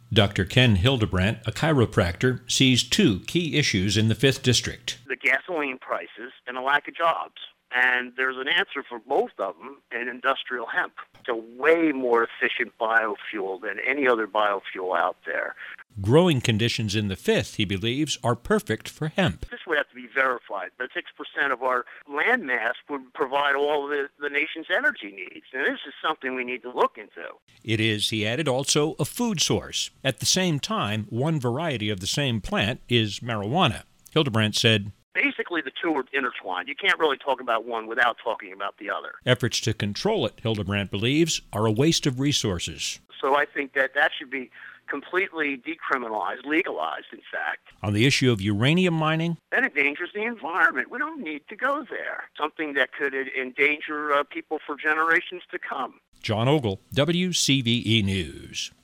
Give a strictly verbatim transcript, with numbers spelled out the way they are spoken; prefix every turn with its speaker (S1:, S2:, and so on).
S1: Doctor Ken Hildebrandt, a chiropractor, sees two key issues in the fifth District.
S2: The gasoline prices and a lack of jobs. And there's an answer for both of them in industrial hemp. It's a way more efficient biofuel than any other biofuel out there.
S1: Growing conditions in the fifth, he believes, are perfect for hemp.
S2: This would have to be verified, but six percent of our land mass would provide all of the, the nation's energy needs. And this is something we need to look into.
S1: It is, he added, also a food source. At the same time, one variety of the same plant is marijuana. Hildebrandt said,
S2: basically, the two are intertwined. You can't really talk about one without talking about the other.
S1: Efforts to control it, Hildebrandt believes, are a waste of resources.
S2: So I think that that should be completely decriminalized, legalized, in fact.
S1: On the issue of uranium mining,
S2: that endangers the environment. We don't need to go there. Something that could endanger uh, people for generations to come.
S1: John Ogle, W C V E News.